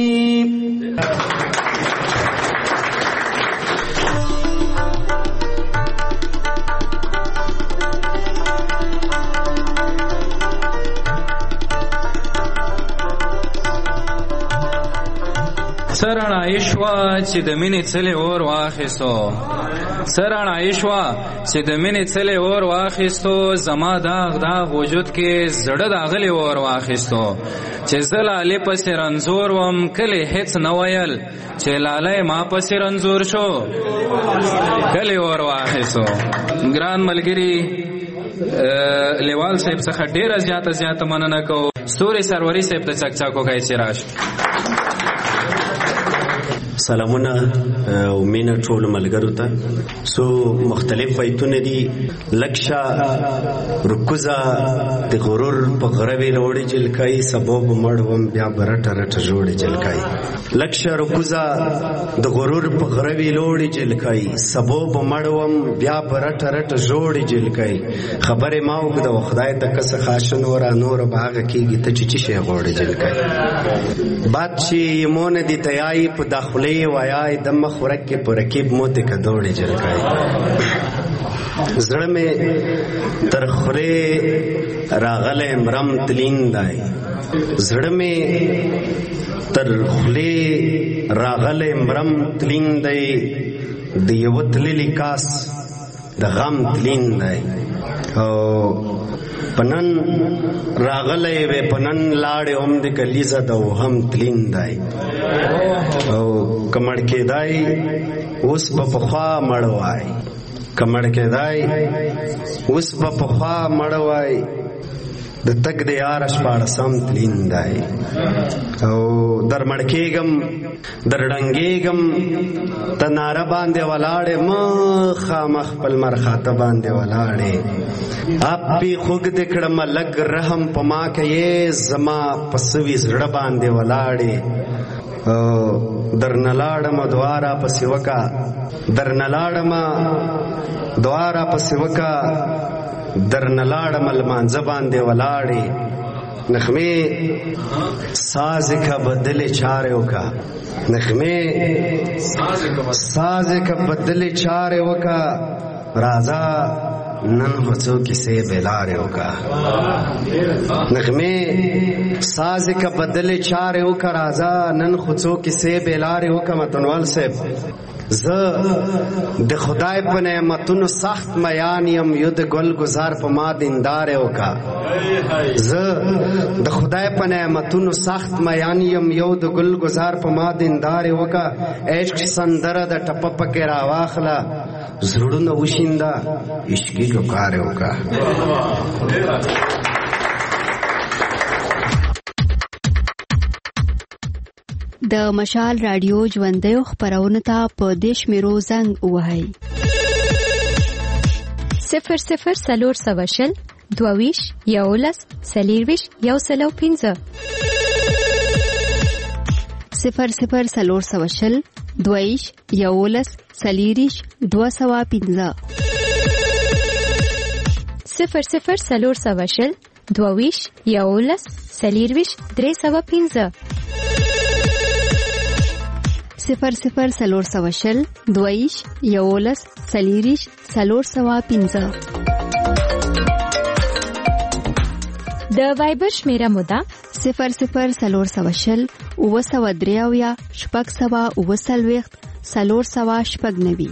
سران عیشوا چې د مینې څلې اور واخیستو سران عیشوا چې د مینې څلې اور واخیستو زما داغ داغ وجود کې زړه داغلی اور واخیستو چې زه لالې پسې رنځور وم کلی هیڅ نه ویل چې لالی ما پسې رنځور شو کلی اور واخیستو ګران ملګري لیوال صاحب څخه ډیره زیاته مننه کوو ستوري سروري صاحب د چکچاکو کای چې راشه سلامونه او مینه ټول ملګرو ته. سو مختلف فایتونه دي. لکشا رکوزا د غرور په غروي لوړې جلکای سبب مړوم بیا برټ رټ جوړې جلکای. لکشا رکوزا د غرور په غروي لوړې جلکای سبب مړوم بیا برټ رټ جوړې جلکای. خبره ما وکړه خدای ته کس خاشن ورا نور باغ کیږي ته چې شي غوړې جلکای. بات چې مون دي تیای په داخلي وایای د مخ ورکه پر رکیب موت کډوړې جلکای. زړه مې تر خوره راغله مرم تلین دای. زړه مې تر خوله راغله مرم تلین دای. د یو تللی کاس د غم تلین دای. او پنن راغله و پنن لاړې هم د کلیزه د هم تلین دای. او کمړ کې دای اوس په خوا مړوای. کمړ کې دای اوس په خوا مړوای. د تک د یار شپاړه سم تلین دای. او در مړکېګم در ډنګېګم ته ناره باندې ولاړې مخامخ خپل مرخاته باندې ولاړې. اپی خوږ د کړم لګ رحم په ما کې زما پسوي زړه باندې ولاړې. در نلاړم دواره پسې وکا در نلاړم دواره پسې وکا در نلاړم لمانځه باندې ولاړې. نغمه ساز کا بدل چارے وکا. نغمه ساز کا بدل چارے وکا. رازا نن هڅو کیسه بلاره وکا. نغمه ساز کا بدل چارے وکا. رازا نن هڅو کیسه بلاره وکا. متنوال صاحب ز د خدای په نعمتونو سخت میانیم یو د ګل گزار په ما دیندار وکا. ز د خدای په نعمتونو سخت میانیم یو د ګل گزار په ما دیندار وکا. عشق سندره د ټپ پکې راواخلا زړونه وشیندا عشقي ګکار وکا. د مشال رادیو ژوندۍ خبرونه ته په دیش میرو زنګ وهاي 00 سلور سوشل دوویش یولس سلیرویش یو سلو 15 00 سلور سوشل دوویش یولس سلیریش 215 00 سلور سوشل دوویش یولس سلیرویش 315 00 سلور سوشل دویش یولس سلیریش سلور سوا 15 د وایبر شمیره مودا 00 سلور سوشل اوسو دریاویا شپږ سوا اوسلويخت سلور سوا شپږ نوي.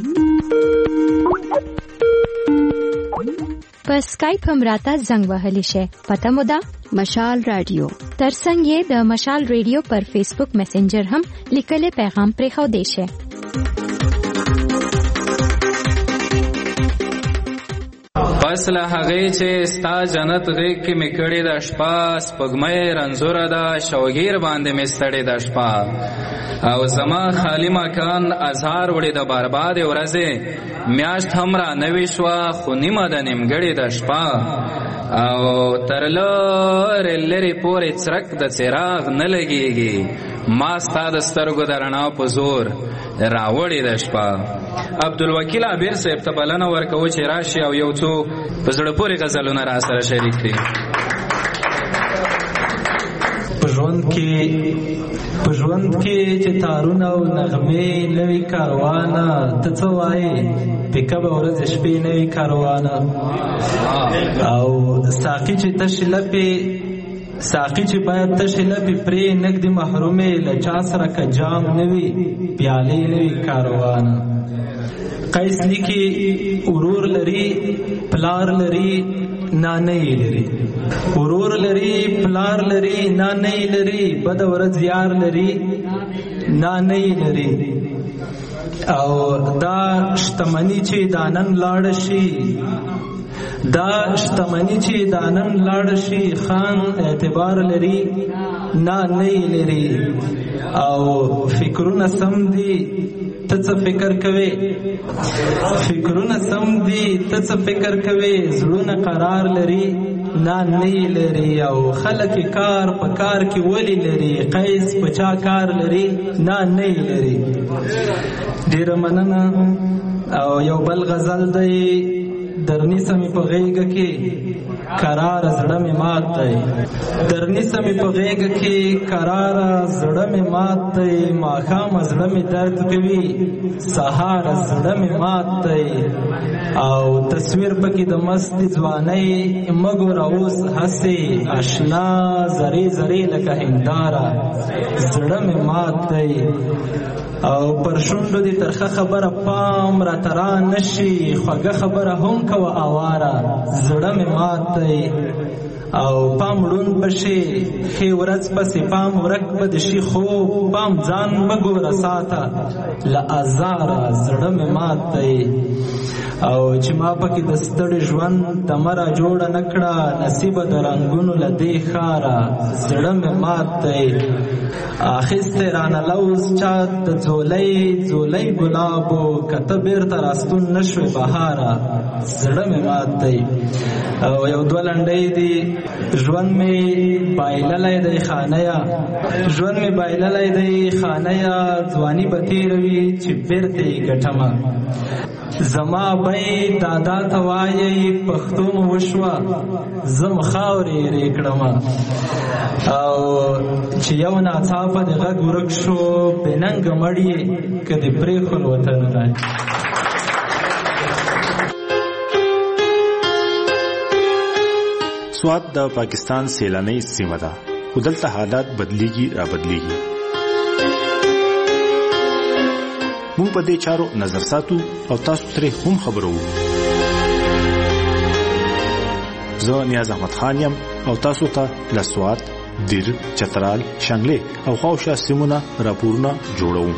په سکایپ هم راته زنګ وهلی شي. پته مودا مشال رادیو. ترڅنګ یې د مشال رادیو پر فیسبوک میسنجر هم لیکل پیغام پرې خو دی شي. پس له هغې چې ستا جنت غېږ کې مې کړې ده شپه سپوږمۍ رنځوره ده شوګیر باندې مې ستړې ده شپه او زما خالي مکان ازهار وړې د بربادې ورځې میاشت هم را نوې شوه خو نیمه د نیمګړې ده شپه او تر لرې لرې پورې څرک د څراغ نه لګېږي ما ستا د سترګو د رڼا په زور راوړې ده شپه. عبدالوکیل عبیر صاحب ته بلنه ورکوو چې راشي او یو څو په زړه پورې غزلونه را سره شریک کړي. په ژوند کې چې تارونه او نغمې نوي کاروانه ته څه وایې پیکه به ورځ شپې نوي کاروانه او ساقي چې تشې لپې ساقي چې باید تشې لپې پرې نږدې محرومې له چا سره که جام نوي پیالې نوي کاروانه. قیس لیکي ورور لري پلار لري نانۍ لري. ورور لري پلار لري نانۍ لري بد ورځ یار لري نانۍ لري. او دا شتمنی چې دا نن لاړ شي دا شتمنی چې دا نن لاړ شي خان اعتبار لري نه لري او فکرونه سم دي ته څه فکر کوي فکرونه سم دي ته څه فکر کوي زړونه قرار لري نه لري او خلک کار په کار کې ولی لري قیس په چا کار لري نه لري. ډیر مننه. او یو بل غزل دی درنی سمی په غیږه کې قرار زړه می مات دی درنی سمی په غیږه کې قرار زړه می مات دی ماښام زړه می درد کوي سهار زړه می مات دی او تصویر پکې د مست ځوانۍ مګور اوس هسي آشنا زری زری لکه هنداره زړه می مات دی او پر شونډو دي ترخه خبره پام را ترا نشي خوږه خبره هم کوه اواره زړه می مات دی او پام ړوند بشي ښې ورځ پسې پام ورک به د شي خوب پام ځان بګوره ساته له ازاره زړه می مات دی او چې ما پکې د ستړي ژوند تمره جوړه نکړه نصیبه د رنګونو له دې ښاره زړه می مات دی اخیستی رانه لوز چا د ځولۍ ګلابو که ته بیرته راستون نشوې بهاره زړه می مات دی. او یو دوه لنډۍ دي ژوند می بایللی دی خانیه ژوند می بایللی دی خانیه ځواني به تېروي چې بیرته یې ګټمه زما بی دادا ته وایي پښتو مو وشوه زم خاورې یې کړم او چې یو ناڅاپه د غږ ورک شو بېننګه مړ یې که د پرېښول وطن دی. سوات د پاکستان سیلانۍ سیمه ده خو دلته حالات بدلیږي را بدلیږي. موږ په دې چارو نظر ساتو او تاسو ترې هم خبرو. زه نیاز احمد خان یم او تاسو ته له سوات دیر چترال شانګلې او خواوشا سیمونه راپورونه جوړوم.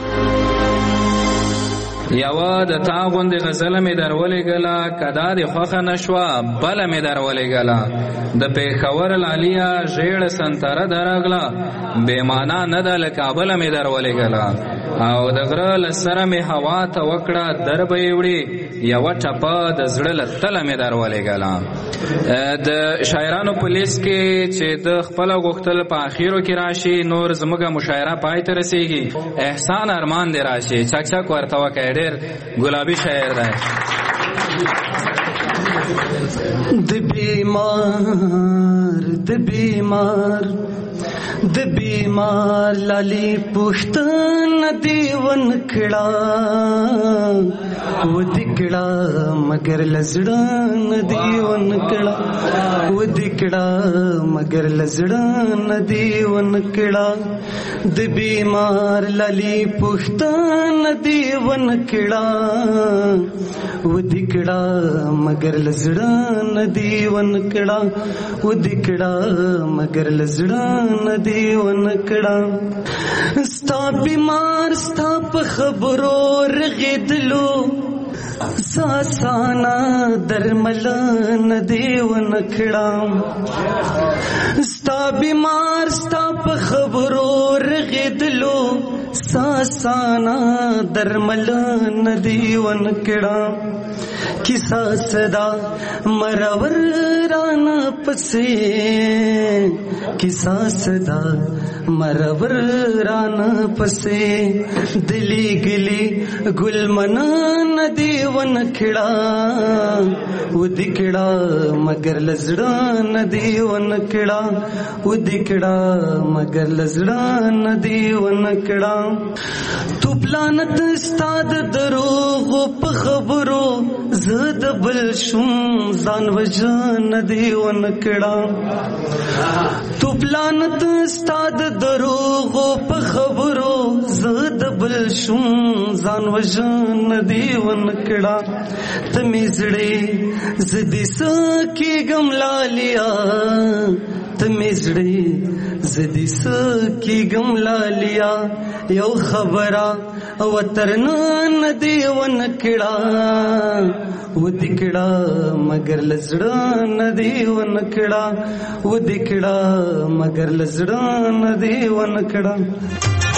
یوا د تا غوندې غزله مې درولېږله کدا دې خوښه نه شوه بله مې درولېږله د پېښور لالیه ژېړه سنتره درغله بېمانا نه ده له کابله مې درولېږله او د غره له سره مې هوا ته وکړه در به یې وړي یوه ټپه د زړه له تله مې درولېږله. د شاعرانو په لیست کې چې د خپله غوښتل په اخیرو کې راشي نور زموږ مشاعره پای ته رسېږي احسان ارمان دې راشي چک چک ورته وکړئ ډېر ګلابي شاعر دی. د بیمار لالی پښتن دیون کړه و دکړه مگر لزړن دیون کړه و دکړه مگر لزړن دیون کړه د بیمار لالی پښتن دیون کړه و دکړه مگر لزړن دیون کړه و دکړه مگر لزړن دیون کړه ستا بیمار ستا په خبرو رغېدلو ساسانا درملن دیون کړه ستا بیمار ستا په خبرو رغېدلو ساسانا درملن دیون کړه کیسا صدا مرور رانا پسے کیسا صدا مرور رانا پسے دلی گلی گل منا ندیون کھڑا وہ دکڑا مگر لزڑا ندیون کھڑا وہ دکڑا مگر لزڑا ندیون کھڑا تو پلانت استاد دروغ په خبرو زد بل شم ځان وجان دیون کړه تو پلانت استاد دروغ په خبرو زد بل شم ځان وجان دیون کړه تمې زړې زدي سکه غم لالیا تمزړي زدي سکی غم لالیا یو خبره او ترنا ندی ونکړه و دکړه مگر لزړه ندی ونکړه و دکړه مگر لزړه ندی ونکړه